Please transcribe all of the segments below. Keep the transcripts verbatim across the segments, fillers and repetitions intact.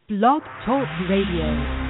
Blog Talk Radio.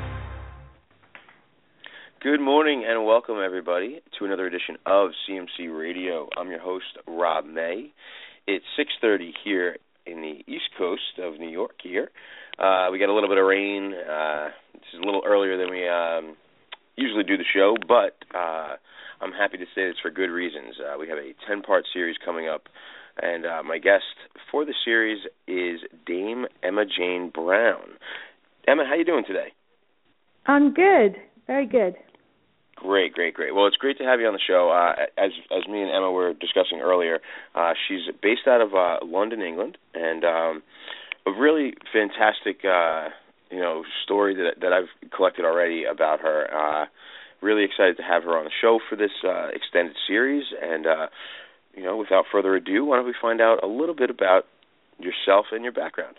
Good morning and welcome, everybody, to another edition of C M C Radio. I'm your host, Rob May. It's six thirty here in the East Coast of New York here. Uh, we got a little bit of rain. Uh, this is a little earlier than we um, usually do the show, but uh, I'm happy to say it's for good reasons. Uh, we have a ten-part series coming up, and uh, my guest for the series is Dame Emma Jane Brown. Emma, how you doing today? I'm good. Very good. Great, great, great. Well, it's great to have you on the show. Uh, as as me and Emma were discussing earlier, uh, she's based out of uh, London, England, and um, a really fantastic, uh, you know, story that that I've collected already about her. Uh, really excited to have her on the show for this uh, extended series, and uh, you know, without further ado, why don't we find out a little bit about yourself and your background?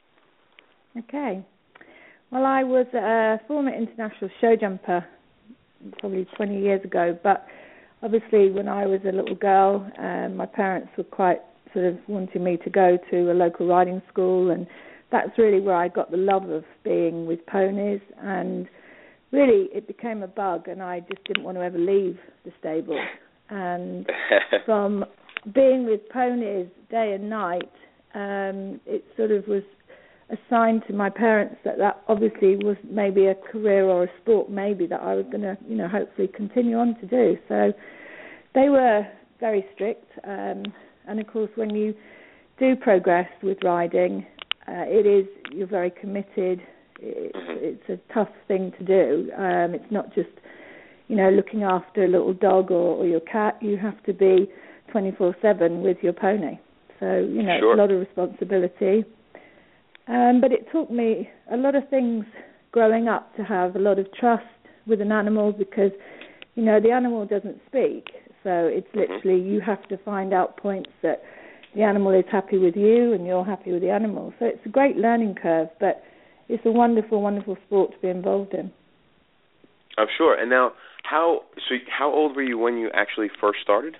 Okay. Well, I was a former international show jumper probably twenty years ago, but obviously when I was a little girl, um, my parents were quite sort of wanting me to go to a local riding school, and that's really where I got the love of being with ponies, and really it became a bug, and I just didn't want to ever leave the stable. And from being with ponies day and night, um, it sort of was a sign to my parents that that obviously was maybe a career or a sport maybe that I was going to, you know, hopefully continue on to do. So they were very strict. Um, and, of course, when you do progress with riding, uh, it is, you're very committed. It, it's a tough thing to do. Um, it's not just, you know, looking after a little dog or, or your cat. You have to be twenty-four seven with your pony. So, you know, Sure. It's a lot of responsibility. Um, but it taught me a lot of things growing up, to have a lot of trust with an animal, because, you know, the animal doesn't speak. So it's literally you have to find out points that the animal is happy with you and you're happy with the animal. So it's a great learning curve, but it's a wonderful, wonderful sport to be involved in. I'm sure. And now, how so? How old were you when you actually first started?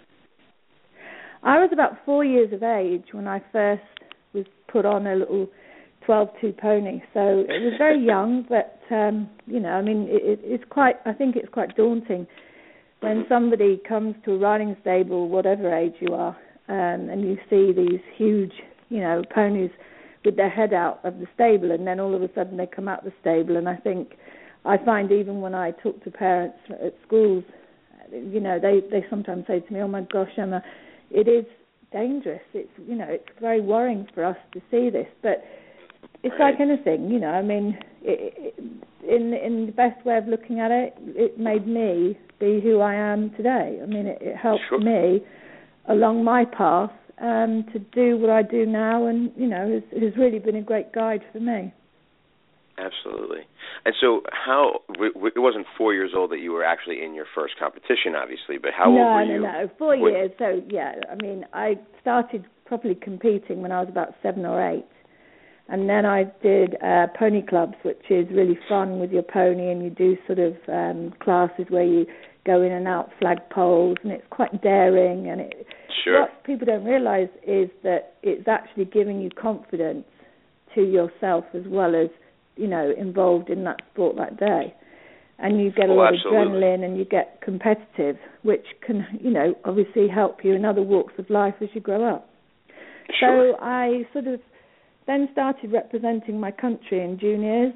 I was about four years of age when I first was put on a little twelve two pony, so it was very young, but um, you know, I mean, it, it's quite. I think it's quite daunting when somebody comes to a riding stable, whatever age you are, um, and you see these huge, you know, ponies with their head out of the stable, and then all of a sudden they come out of the stable. And I think I find even when I talk to parents at schools, you know, they they sometimes say to me, "Oh my gosh, Emma, it is dangerous. It's, you know, it's very worrying for us to see this," but it's like anything, you know. I mean, it, it, in in the best way of looking at it, it made me be who I am today. I mean, it, it helped Sure. me along my path um, to do what I do now, and you know, has, has really been a great guide for me. Absolutely. And so, how it wasn't four years old that you were actually in your first competition, obviously, but how no, old were no, you? No, no, four when... years. So yeah, I mean, I started properly competing when I was about seven or eight. And then I did uh, pony clubs, which is really fun with your pony, and you do sort of um, classes where you go in and out flagpoles, and it's quite daring. And it, sure. What people don't realise is that it's actually giving you confidence to yourself as well as, you know, involved in that sport that day. And you get a oh, lot absolutely. of adrenaline, and you get competitive, which can, you know, obviously help you in other walks of life as you grow up. Sure. So I sort of then started representing my country in juniors,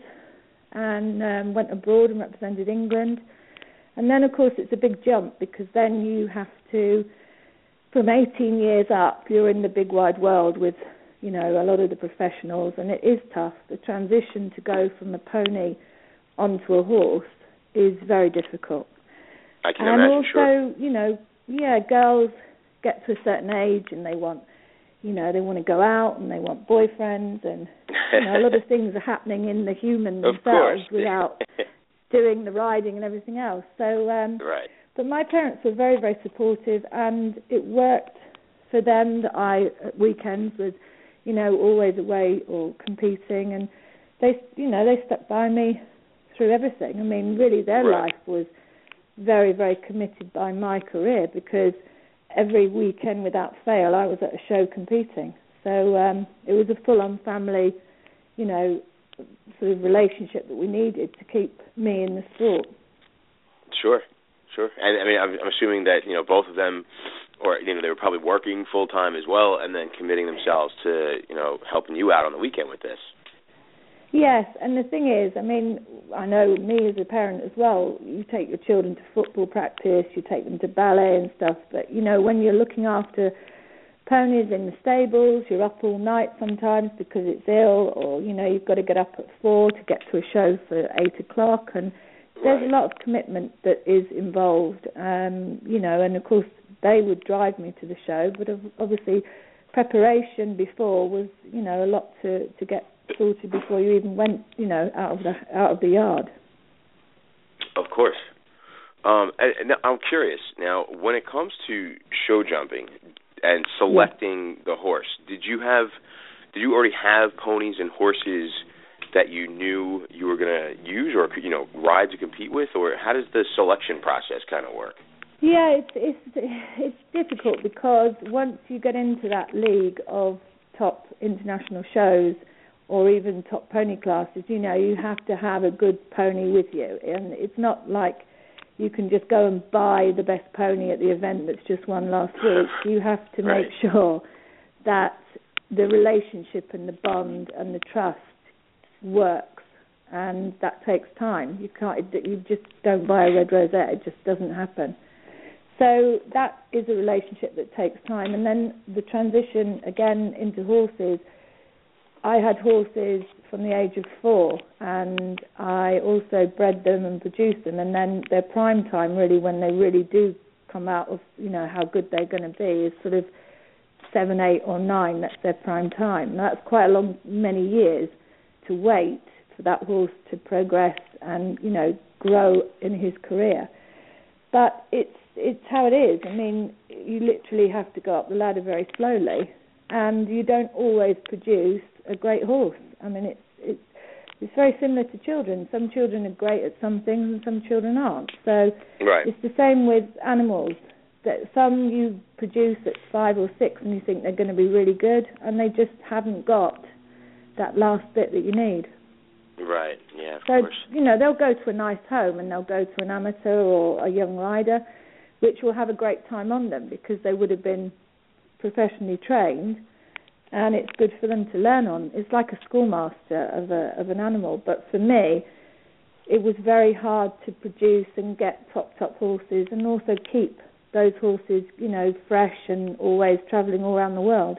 and um, went abroad and represented England. And then, of course, it's a big jump, because then you have to, from eighteen years up, you're in the big wide world with, you know, a lot of the professionals, and it is tough. The transition to go from a pony onto a horse is very difficult. I can and imagine, also, sure. you know, yeah, girls get to a certain age and they want, you know, they want to go out and they want boyfriends, and you know, a lot of things are happening in the human themselves without doing the riding and everything else. So, um, right. But my parents were very, very supportive, and it worked for them that I, at weekends, was, you know, always away or competing, and they, you know, they stuck by me through everything. I mean, really, their right. life was very, very committed by my career, because every weekend without fail I was at a show competing. So um, it was a full-on family, you know, sort of relationship that we needed to keep me in the sport. Sure, sure. And I mean, I'm, I'm assuming that, you know, both of them, or, you know, they were probably working full time as well, and then committing themselves to, you know, helping you out on the weekend with this. Yes, and the thing is, I mean, I know me as a parent as well, you take your children to football practice, you take them to ballet and stuff, but, you know, when you're looking after ponies in the stables, you're up all night sometimes because it's ill, or, you know, you've got to get up at four to get to a show for eight o'clock, and there's Right. a lot of commitment that is involved, um, you know, and of course they would drive me to the show, but obviously preparation before was, you know, a lot to, to get sorted before you even went, you know, out of the out of the yard. Of course. Um, and, and I'm curious now, when it comes to show jumping and selecting yeah. the horse, did you have, did you already have ponies and horses that you knew you were going to use, or, you know, ride to compete with, or how does the selection process kind of work? Yeah, it's it's it's difficult because once you get into that league of top international shows, or even top pony classes, you know, you have to have a good pony with you. And it's not like you can just go and buy the best pony at the event that's just won last week. You have to right. make sure that the relationship and the bond and the trust works, and that takes time. You can't, you just don't buy a red rosette. It just doesn't happen. So that is a relationship that takes time. And then the transition, again, into horses, I had horses from the age of four, and I also bred them and produced them, and then their prime time, really, when they really do come out of, you know, how good they're going to be, is sort of seven, eight, or nine. That's their prime time. And that's quite a long, many years to wait for that horse to progress and, you know, grow in his career. But it's it's how it is. I mean, you literally have to go up the ladder very slowly, and you don't always produce a great horse. I mean, it's it's it's very similar to children. Some children are great at some things, and some children aren't. So right. it's the same with animals. That some you produce at five or six, and you think they're going to be really good, and they just haven't got that last bit that you need. Right. Yeah. Of so course. you know, they'll go to a nice home, and they'll go to an amateur or a young rider, which will have a great time on them because they would have been professionally trained. And it's good for them to learn on. It's like a schoolmaster of a of an animal. But for me, it was very hard to produce and get top, top horses, and also keep those horses, you know, fresh and always travelling all around the world.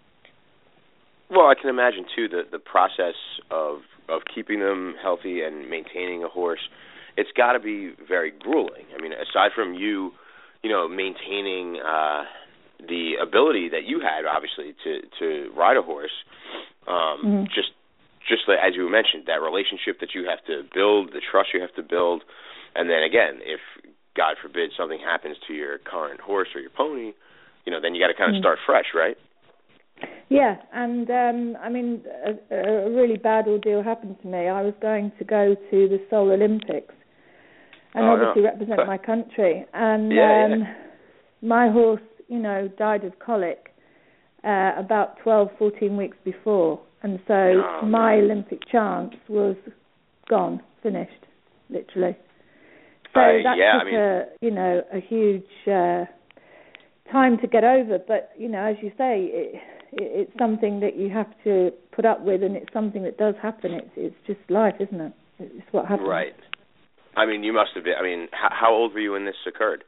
Well, I can imagine, too, the, the process of, of keeping them healthy and maintaining a horse, it's got to be very grueling. I mean, aside from you, you know, maintaining uh, the ability that you had, obviously, to, to ride a horse, um, mm-hmm. just just like, as you mentioned, that relationship that you have to build, the trust you have to build, and then again, if God forbid something happens to your current horse or your pony, you know, then you got to kind of mm-hmm. start fresh, right? Yeah, and um, I mean, a, a really bad ordeal happened to me. I was going to go to the Seoul Olympics and oh, obviously no. represent my country, and yeah, um, yeah. my horse, you know, died of colic uh, about twelve, fourteen weeks before, and so oh, my man. Olympic chance was gone, finished, literally. So uh, that yeah, took I mean, a, you know, a huge uh, time to get over. But you know, as you say, it, it, it's something that you have to put up with, and it's something that does happen. It's it's just life, isn't it? It's what happens. Right. I mean, you must have been. I mean, how, how old were you when this occurred?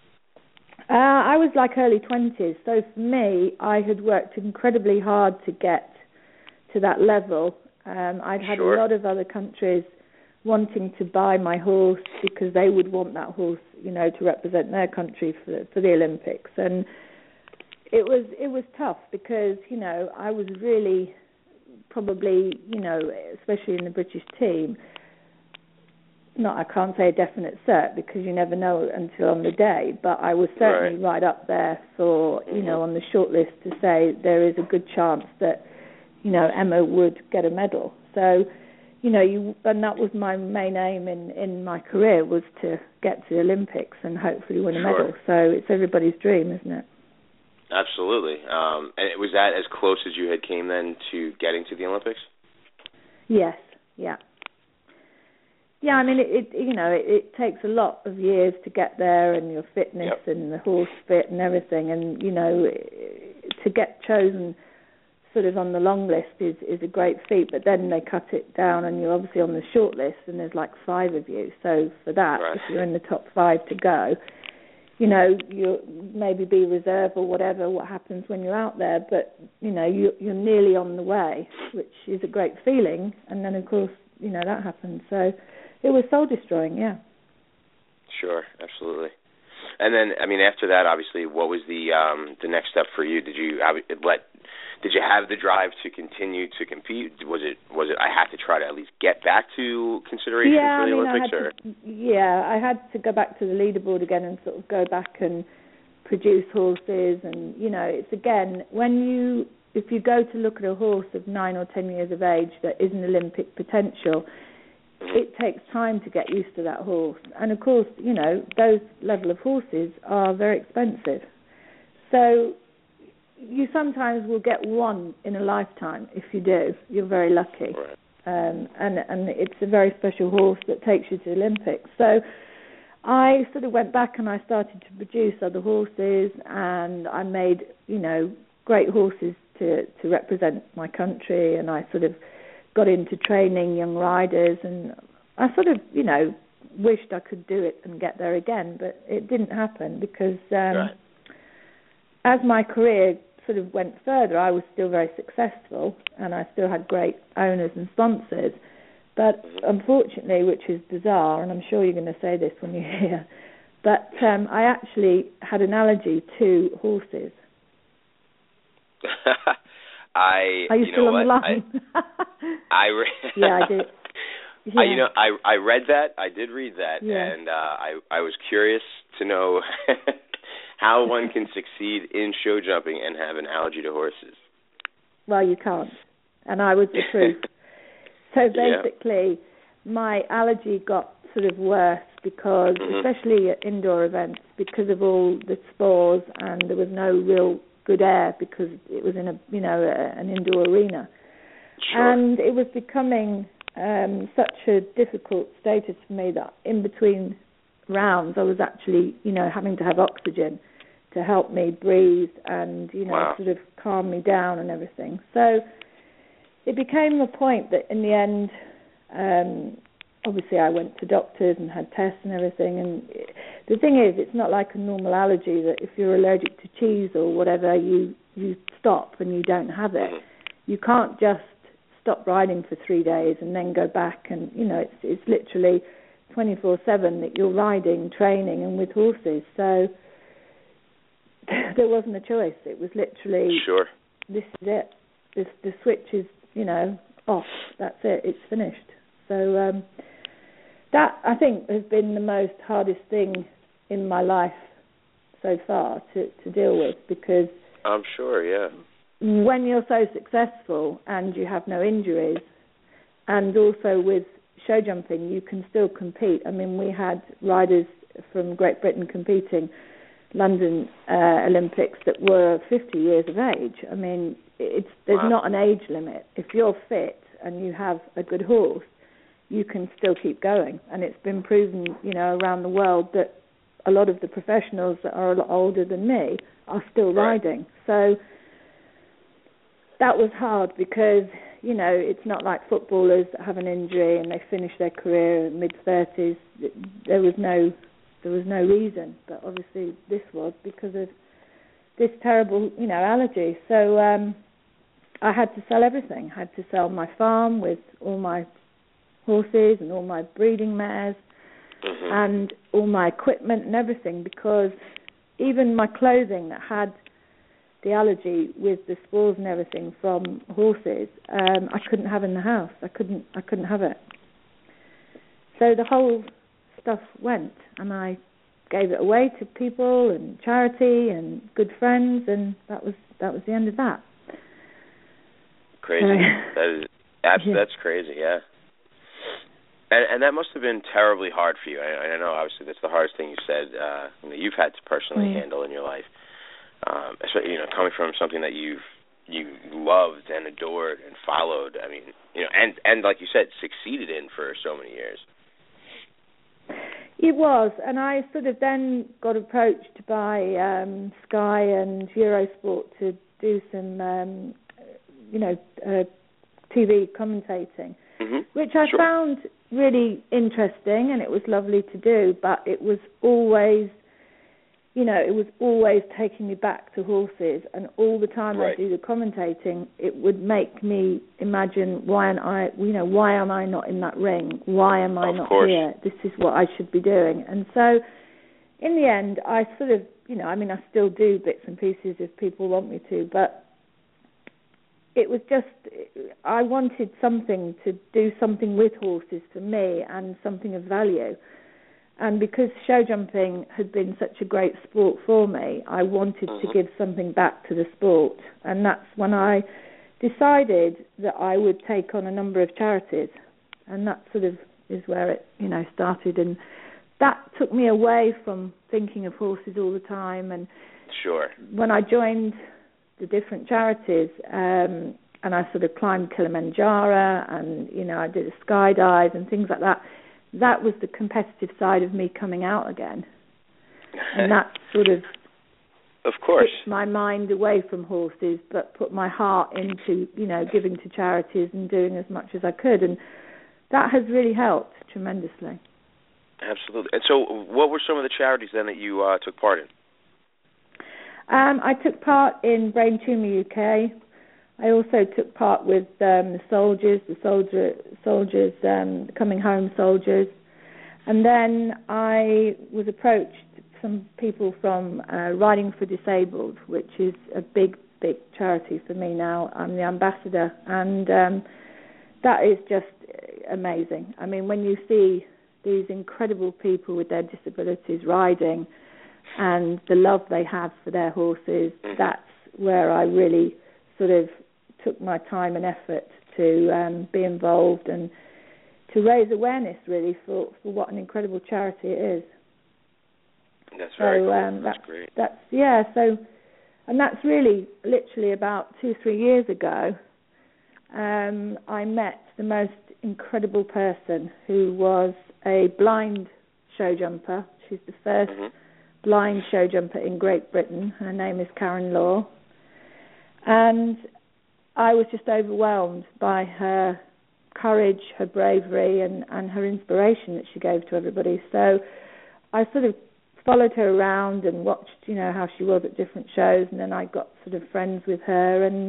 Uh, I was like early twenties. So for me, I had worked incredibly hard to get to that level. Um, I'd had sure. a lot of other countries wanting to buy my horse because they would want that horse, you know, to represent their country for for the Olympics. And it was it was tough because, you know, I was really probably, you know, especially in the British team, not, I can't say a definite cert because you never know until on the day, but I was certainly right, right up there for, you mm-hmm. know, on the short list to say there is a good chance that, you know, Emma would get a medal. So, you know, you, and that was my main aim in, in my career, was to get to the Olympics and hopefully win a sure. medal. So it's everybody's dream, isn't it? Absolutely. Um, and was that as close as you had came then to getting to the Olympics? Yes, Yeah. Yeah, I mean, it, it you know, it, it takes a lot of years to get there, and your fitness yep. and the horse fit and everything, and, you know, to get chosen sort of on the long list is, is a great feat, but then they cut it down and you're obviously on the short list and there's like five of you. So for that, right. if you're in the top five to go, you know, you'll maybe be reserve or whatever, what happens when you're out there, but, you know, you, you're nearly on the way, which is a great feeling. And then, of course, you know, that happened. So it was soul-destroying, yeah. Sure, absolutely. And then, I mean, after that, obviously, what was the um, the next step for you? Did you let did you have the drive to continue to compete? Was it was it I have to try to at least get back to consideration yeah, for the I mean, Olympics? I or to, yeah, I had to go back to the leaderboard again and sort of go back and produce horses. And you know, it's again when you if you go to look at a horse of nine or ten years of age that is an Olympic potential. It takes time to get used to that horse. And, of course, you know, those level of horses are very expensive. So you sometimes will get one in a lifetime. If you do, you're very lucky. Um, and, and it's a very special horse that takes you to the Olympics. So I sort of went back and I started to produce other horses, and I made, you know, great horses to, to represent my country, and I sort of got into training young riders, and I sort of, you know, wished I could do it and get there again, but it didn't happen because um, right. as my career sort of went further, I was still very successful and I still had great owners and sponsors, but mm-hmm. unfortunately, which is bizarre, and I'm sure you're going to say this when you're here, but um, I actually had an allergy to horses. I, Are you, you still know on what? the line? I, I re- yeah, I did. Yeah. I, you know, I I read that. I did read that, yeah. and uh, I I was curious to know how one can succeed in show jumping and have an allergy to horses. Well, you can't, and I was the truth. So basically, yeah. my allergy got sort of worse because, mm-hmm. especially at indoor events, because of all the spores, and there was no real good air because it was in a you know a, an indoor arena, sure. and it was becoming um, such a difficult status for me that in between rounds I was actually you know having to have oxygen to help me breathe and you know wow. sort of calm me down and everything. So it became a point that in the end, um, obviously I went to doctors and had tests and everything, and the thing is, it's not like a normal allergy that if you're allergic to cheese or whatever, you, you stop and you don't have it. Mm-hmm. You can't just stop riding for three days and then go back and, you know, it's it's literally twenty-four seven that you're riding, training and with horses. So there wasn't a choice. It was literally, sure. this is it. This, the switch is, you know, off. That's it. It's finished. So um, that, I think, has been the most hardest thing in my life so far to, to deal with, because I'm sure, yeah. when you're so successful and you have no injuries, and also with show jumping, you can still compete. I mean, we had riders from Great Britain competing London uh, Olympics that were fifty years of age. I mean, it's there's wow. not an age limit. If you're fit and you have a good horse, you can still keep going. And it's been proven, you know, around the world that a lot of the professionals that are a lot older than me are still right. riding. So that was hard because, you know, it's not like footballers that have an injury and they finish their career in mid-thirties. There was no there was no reason, but obviously this was because of this terrible, you know, allergy. So um, I had to sell everything. I had to sell my farm with all my horses and all my breeding mares mm-hmm. and all my equipment and everything, because even my clothing that had the allergy with the spores and everything from horses, um, I couldn't have in the house. I couldn't. I couldn't have it. So the whole stuff went, and I gave it away to people and charity and good friends, and that was that was the end of that. Crazy. Uh, that is that's, yeah. that's crazy. Yeah. And, and that must have been terribly hard for you. I, I know, obviously, that's the hardest thing you said uh, you know, you've had to personally mm. handle in your life. Um, especially, you know, coming from something that you've you loved and adored and followed. I mean, you know, and and like you said, succeeded in for so many years. It was, and I sort of then got approached by um, Sky and Eurosport to do some, um, you know, uh, T V commentating, mm-hmm. which I sure. found really interesting, and it was lovely to do, but it was always, you know, it was always taking me back to horses, and all the time right. I do the commentating, it would make me imagine why am I, you know, why am I not in that ring? Why am I of not course. here? This is what I should be doing. And so, in the end, I sort of, you know, I mean, I still do bits and pieces if people want me to, but it was just, I wanted something to do something with horses for me and something of value. And because show jumping had been such a great sport for me, I wanted mm-hmm. to give something back to the sport. And that's when I decided that I would take on a number of charities. And that sort of is where it, you know, started. And that took me away from thinking of horses all the time. And sure. when I joined the different charities, um, and I sort of climbed Kilimanjaro, and, you know, I did a skydive and things like that, that was the competitive side of me coming out again. And that sort of of course took my mind away from horses, but put my heart into, you know, giving to charities and doing as much as I could. And that has really helped tremendously. Absolutely. And so what were some of the charities then that you uh, took part in? Um, I took part in Brain Tumour U K. I also took part with um, the soldiers, the soldier, soldiers, um, coming home soldiers. And then I was approached, some people from uh, Riding for Disabled, which is a big, big charity for me now. I'm the ambassador. And um, that is just amazing. I mean, when you see these incredible people with their disabilities riding and the love they have for their horses, that's where I really sort of took my time and effort to um, be involved and to raise awareness, really, for, for what an incredible charity it is. That's so, very cool. Um, that's, that's great. That's, yeah, so, and that's really literally about two, three years ago, um, I met the most incredible person who was a blind show jumper. She's the first mm-hmm. blind show jumper in Great Britain. Her name is Karen Law. And I was just overwhelmed by her courage, her bravery, and, and her inspiration that she gave to everybody. So I sort of followed her around and watched, you know, how she was at different shows, and then I got sort of friends with her, and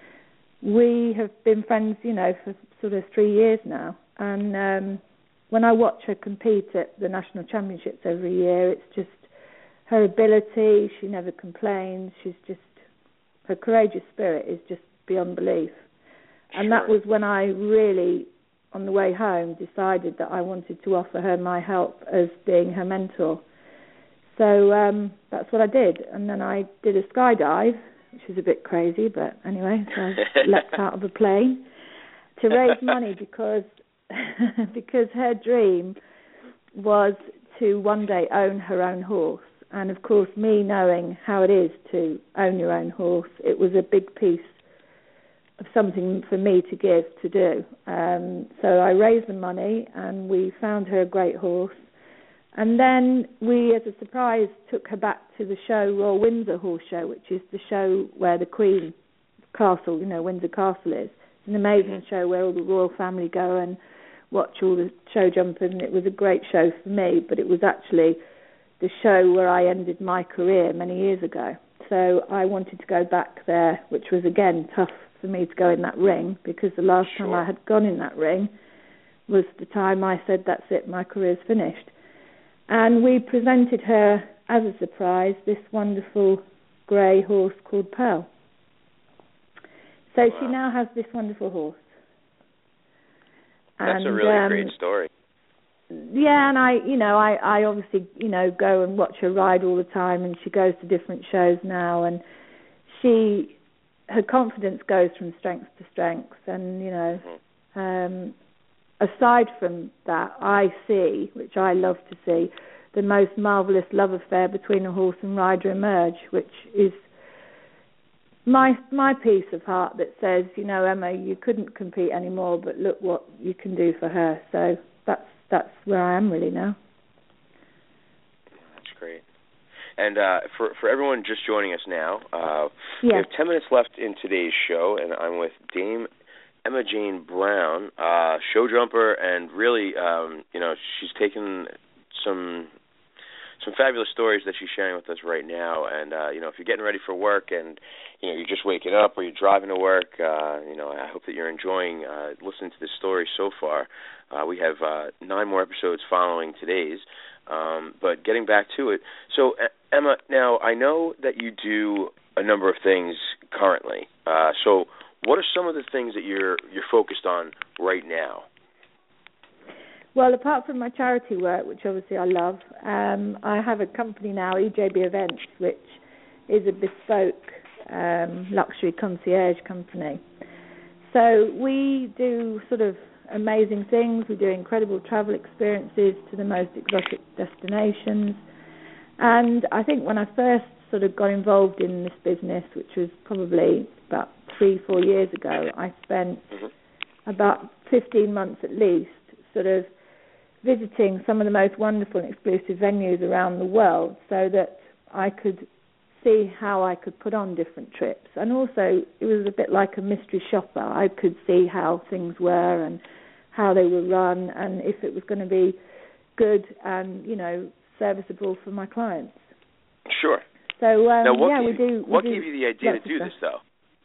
we have been friends, you know, for sort of three years now. And um, when I watch her compete at the national championships every year, it's just her ability. She never complains. She's just, her courageous spirit is just beyond belief. And sure. that was when I really, on the way home, decided that I wanted to offer her my help as being her mentor. So um, that's what I did. And then I did a skydive, which was a bit crazy, but anyway, so I leapt out of a plane to raise money because because her dream was to one day own her own horse. And, of course, me knowing how it is to own your own horse, it was a big piece of something for me to give, to do. Um, so I raised the money, and we found her a great horse. And then we, as a surprise, took her back to the show, Royal Windsor Horse Show, which is the show where the Queen Castle, you know, Windsor Castle is. It's an amazing show where all the royal family go and watch all the show jumpers, and it was a great show for me, but it was actually the show where I ended my career many years ago. So I wanted to go back there, which was, again, tough for me to go in that ring, because the last sure. time I had gone in that ring was the time I said, that's it, my career's finished. And we presented her, as a surprise, this wonderful grey horse called Pearl. So wow. she now has this wonderful horse. That's and, a really um, great story. Yeah, and I, you know, I, I obviously, you know, go and watch her ride all the time, and she goes to different shows now, and she, her confidence goes from strength to strength, and, you know, mm-hmm. um, aside from that, I see, which I love to see, the most marvellous love affair between a horse and rider emerge, which is my my peace of heart that says, you know, Emma, you couldn't compete anymore, but look what you can do for her. So that's that's where I am really now. That's great. And uh, for for everyone just joining us now, uh, yeah. we have ten minutes left in today's show, and I'm with Dame Emma Jane Brown, uh, show jumper, and really, um, you know, she's taken some some fabulous stories that she's sharing with us right now. And uh, you know, if you're getting ready for work and you know you're just waking up or you're driving to work, uh, you know, I hope that you're enjoying uh, listening to this story so far. Uh, we have uh, nine more episodes following today's. Um, but getting back to it, so Emma, now I know that you do a number of things currently. Uh, so, what are some of the things that you're you're focused on right now? Well, apart from my charity work, which obviously I love, um, I have a company now, E J B Events, which is a bespoke um, luxury concierge company. So we do sort of amazing things. We do incredible travel experiences to the most exotic destinations. And I think when I first sort of got involved in this business, which was probably about three, four years ago, I spent mm-hmm. about fifteen months at least sort of visiting some of the most wonderful and exclusive venues around the world so that I could see how I could put on different trips. And also, it was a bit like a mystery shopper. I could see how things were and how they were run and if it was going to be good and, you know, serviceable for my clients. Sure. So, um, now, what yeah, gave, we do. What we gave do you the idea to do this, though?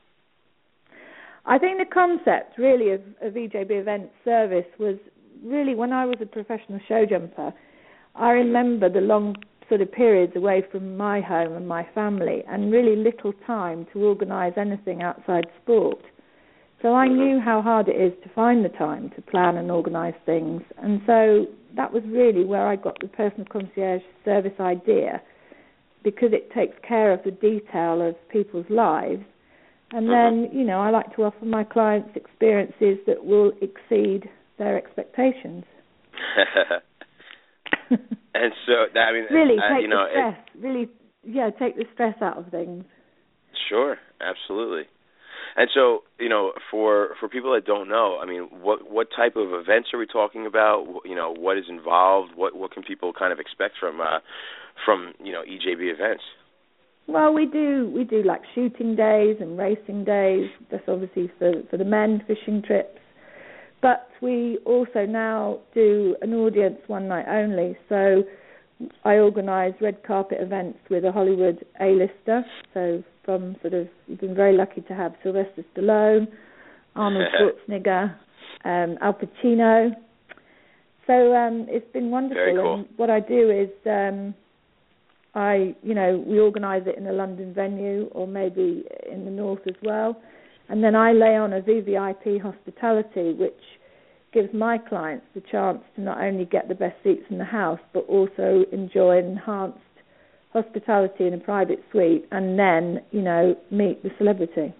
I think the concept, really, of, of E J B Events service was really when I was a professional show jumper. I remember the long sort of periods away from my home and my family and really little time to organise anything outside sport. So I knew how hard it is to find the time to plan and organise things. And so that was really where I got the personal concierge service idea, because it takes care of the detail of people's lives. And then, you know, I like to offer my clients experiences that will exceed their expectations. And so, I mean, really uh, take you know, the stress. It, really, yeah, take the stress out of things. Sure, absolutely. And so, you know, for for people that don't know, I mean, what what type of events are we talking about? You know, what is involved? What what can people kind of expect from uh, from you know E J B Events? Well, we do we do like shooting days and racing days. That's obviously for for the men, fishing trips. But we also now do an audience one night only. So I organise red carpet events with a Hollywood A-lister. So from sort of, we've been very lucky to have Sylvester Stallone, Arnold Schwarzenegger, um, Al Pacino. So um, it's been wonderful. Very cool. And what I do is um, I, you know, we organise it in a London venue or maybe in the north as well. And then I lay on a V V I P hospitality, which gives my clients the chance to not only get the best seats in the house, but also enjoy enhanced hospitality in a private suite, and then, you know, meet the celebrity.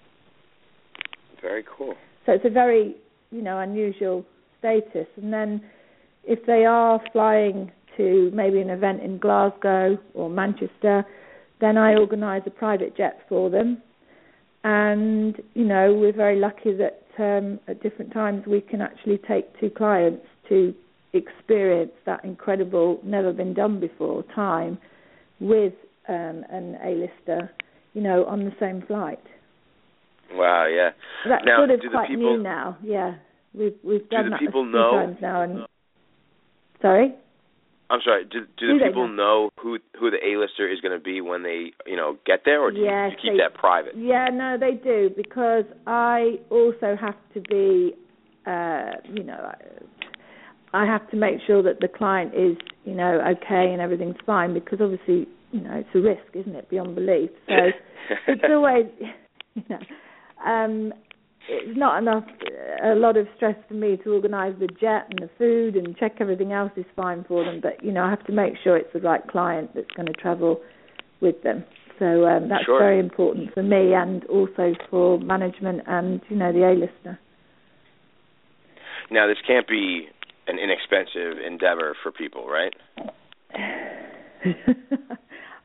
Very cool. So it's a very, you know, unusual status. And then if they are flying to maybe an event in Glasgow or Manchester, then I organise a private jet for them. And, you know, we're very lucky that um, at different times we can actually take two clients to experience that incredible, never been done before time with um, an A-lister, you know, on the same flight. Wow, yeah. That's now, sort of do quite the people, new now, yeah. We've we've done do the that people a few know, times now. And, sorry? I'm sorry. Do, do the do people know? know who who the A-lister is going to be when they, you know, get there, or do yes, you, do you keep they, that private? Yeah, no, they do, because I also have to be, uh, you know, I have to make sure that the client is, you know, okay and everything's fine, because obviously, you know, it's a risk, isn't it, beyond belief? So it's always, you know, um, it's not enough, a lot of stress for me to organise the jet and the food and check everything else is fine for them. But, you know, I have to make sure it's the right client that's going to travel with them. So um, that's sure. very important for me and also for management and, you know, the A-lister. Now, this can't be an inexpensive endeavor for people, right?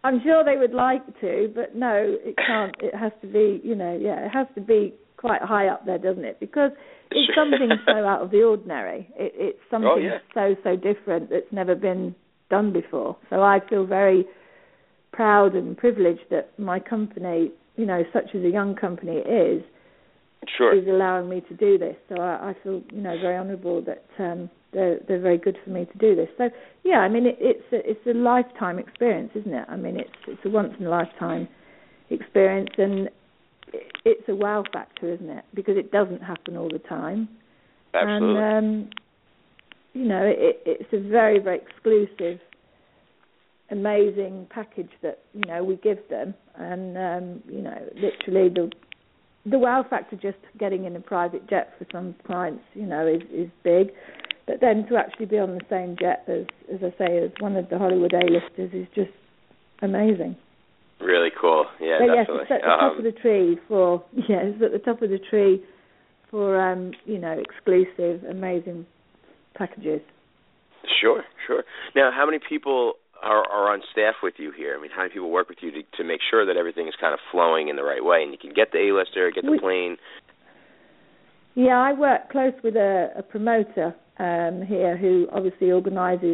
I'm sure they would like to, but no, it can't. It has to be, you know, yeah, it has to be quite high up there, doesn't it? Because it's something so out of the ordinary. It, it's something oh, yeah. so, so different that's never been done before. So I feel very proud and privileged that my company, you know, such as a young company it is, sure. is allowing me to do this. So I, I feel, you know, very honourable that um, they're, they're very good for me to do this. So, yeah, I mean, it, it's, a, it's a lifetime experience, isn't it? I mean, it's, it's a once-in-a-lifetime experience, and it's a wow factor, isn't it? Because it doesn't happen all the time. Absolutely. And, um, you know, it, it's a very, very exclusive, amazing package that, you know, we give them. And, um, you know, literally the the wow factor just getting in a private jet for some clients, you know, is, is big. But then to actually be on the same jet as, as I say, as one of the Hollywood A-listers is just amazing. Really cool. Yeah, but definitely. Yes, it's at the um, top of the tree for, yeah, it's at the top of the tree for, um, you know, exclusive, amazing packages. Sure, sure. Now, how many people are, are on staff with you here? I mean, how many people work with you to, to make sure that everything is kind of flowing in the right way and you can get the A-lister, get the we, plane? Yeah, I work close with a, a promoter um, here who obviously organises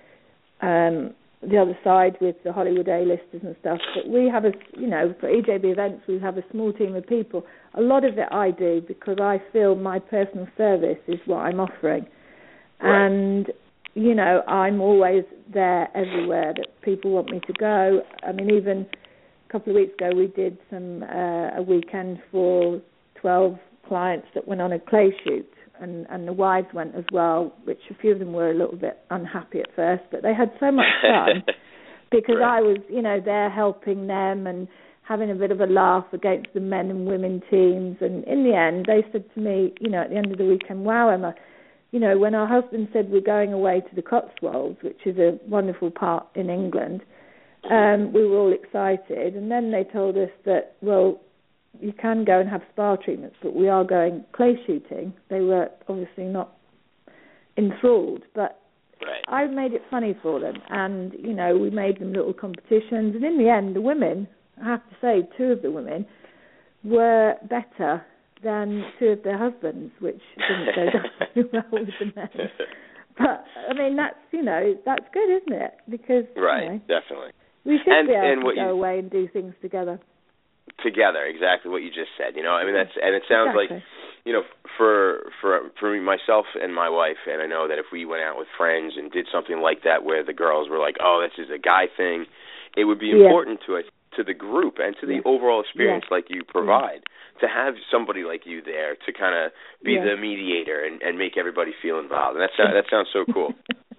um, the other side with the Hollywood A-listers and stuff. But we have a, you know, for E J B events, we have a small team of people. A lot of it I do because I feel my personal service is what I'm offering. Right. And, you know, I'm always there everywhere that people want me to go. I mean, even a couple of weeks ago we did some uh, a weekend for twelve clients that went on a clay shoot, and, and the wives went as well, which a few of them were a little bit unhappy at first, but they had so much fun because right. I was, you know, there helping them and having a bit of a laugh against the men and women teams. And in the end, they said to me, you know, at the end of the weekend, wow, Emma, you know, when our husband said we're going away to the Cotswolds, which is a wonderful part in England, um, we were all excited. And then they told us that, well, you can go and have spa treatments, but we are going clay shooting. They were obviously not enthralled, but right. I made it funny for them. And, you know, we made them little competitions. And in the end, the women, I have to say, two of the women were better than two of their husbands, which didn't go down very well with the men. But, I mean, that's, you know, that's good, isn't it? Because, right, you know, definitely. we should and, be able and to go you, away and do things together. Together, exactly what you just said. You know, I mean, that's, and it sounds exactly. like, you know, for for for myself and my wife, and I know that if we went out with friends and did something like that where the girls were like, oh, this is a guy thing, it would be yeah. important to us, to the group and to the yeah. overall experience yeah. like you provide, yeah. to have somebody like you there to kind of be yeah. the mediator and, and make everybody feel involved. And that sounds, that sounds so cool.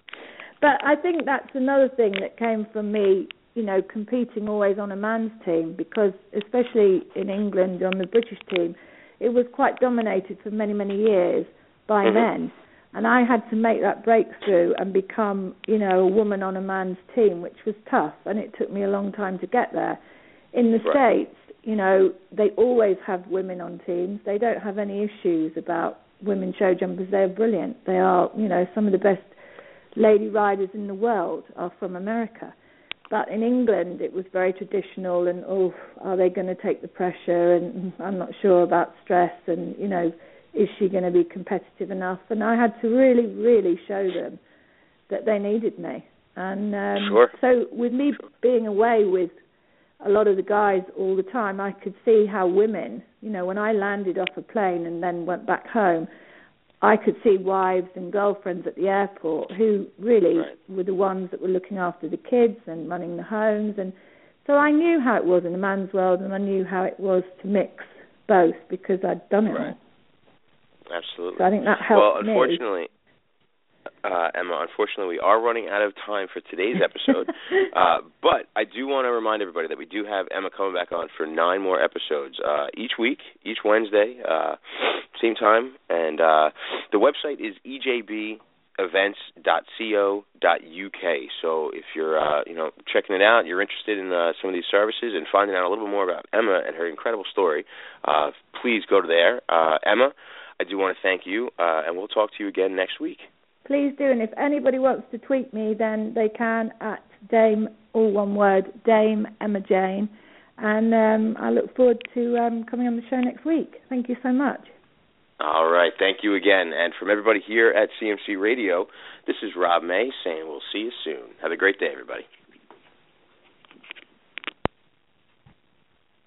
But I think that's another thing that came from me, you know, competing always on a man's team, because especially in England on the British team, it was quite dominated for many, many years by mm-hmm. men. And I had to make that breakthrough and become, you know, a woman on a man's team, which was tough, and it took me a long time to get there. In the right. States, you know, they always have women on teams. They don't have any issues about women show jumpers. They're brilliant. They are, you know, some of the best lady riders in the world are from America. But in England, it was very traditional, and, oh, are they going to take the pressure? And I'm not sure about stress, and, you know, is she going to be competitive enough? And I had to really, really show them that they needed me. And um, sure. so with me being away with a lot of the guys all the time, I could see how women, you know, when I landed off a plane and then went back home, I could see wives and girlfriends at the airport who really right. were the ones that were looking after the kids and running the homes. And so I knew how it was in a man's world, and I knew how it was to mix both because I'd done it right. all. Absolutely. So I think that helped well, unfortunately, me. Uh, Emma, unfortunately, we are running out of time for today's episode. uh, but I do want to remind everybody that we do have Emma coming back on for nine more episodes uh, each week, each Wednesday, uh, same time. And uh, the website is e j b events dot co dot u k. So if you're, uh, you know, checking it out, you're interested in uh, some of these services and finding out a little bit more about Emma and her incredible story, uh, please go to there. Uh, Emma, I do want to thank you, uh, and we'll talk to you again next week. Please do, and if anybody wants to tweet me, then they can at Dame all one word, Dame Emma Jane. And um, I look forward to um, coming on the show next week. Thank you so much. All right. Thank you again. And from everybody here at C M C Radio, this is Rob May saying we'll see you soon. Have a great day, everybody.